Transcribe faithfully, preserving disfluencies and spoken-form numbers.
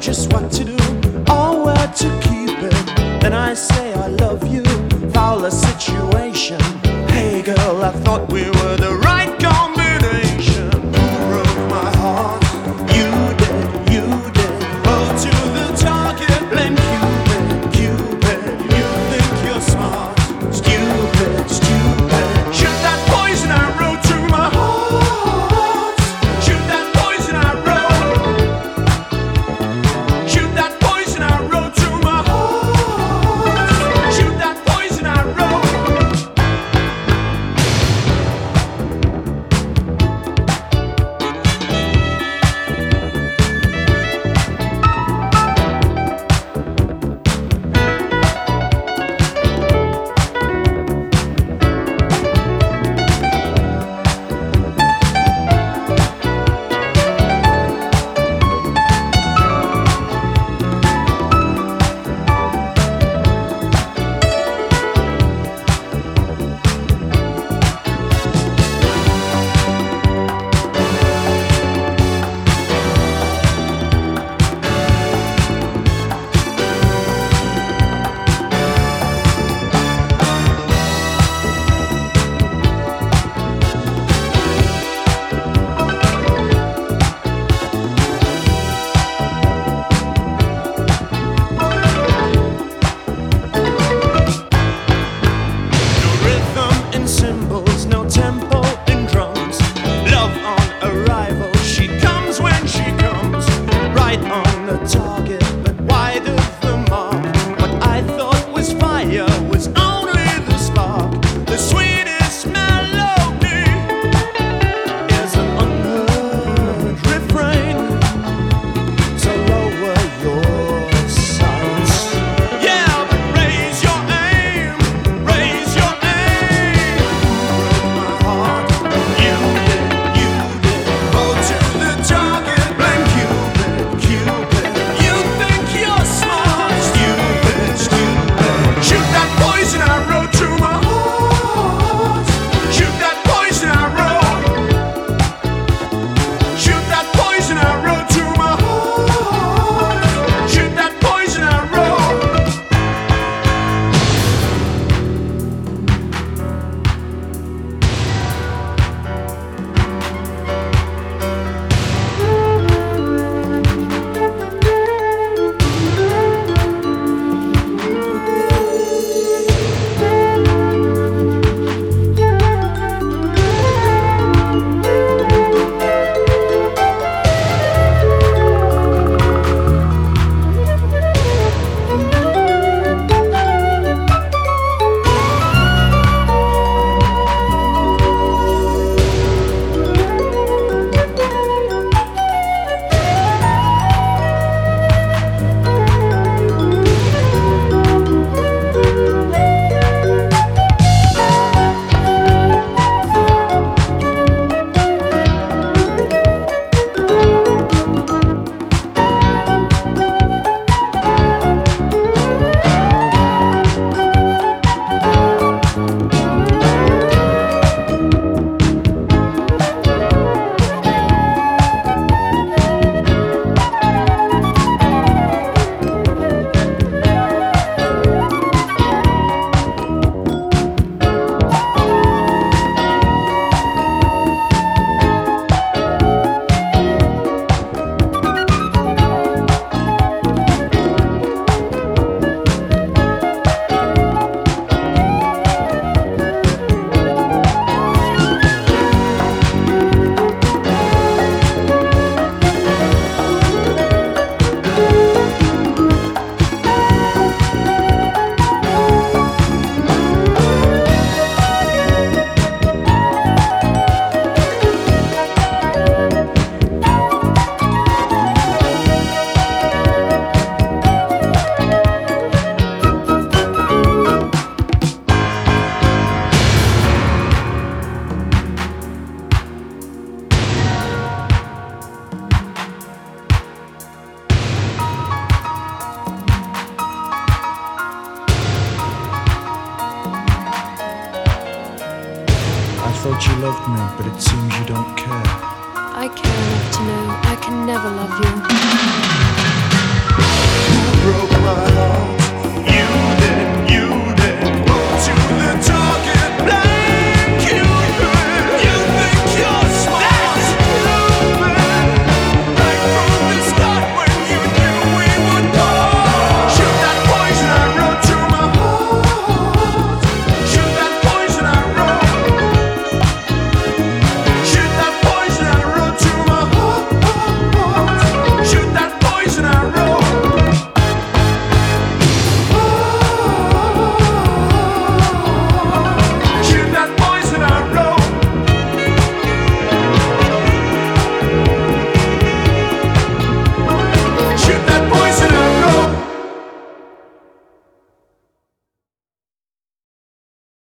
just what to do or where to keep it. Then I say I love you, foul a situation. Hey girl, I thought we were the right combination. Who broke my heart? You did, you did. Oh, to the target, blame Cupid, Cupid. You think you're smart, stupid, stupid. Shoot that poison arrow to my heart. Shoot that poison arrow. Shoot that poison arrow to my heart. Shoot that poison arrow. Target, but wide of the mark. What I thought was fire was only the spark. The sweetest melody is an unheard refrain. So lower your sights, yeah, but raise your aim, raise your aim. Broke my heart, you did, you did. Go to the target, blame Cupid, Cupid. thought you loved me, but it seems you don't care. I care enough to know I can never love you.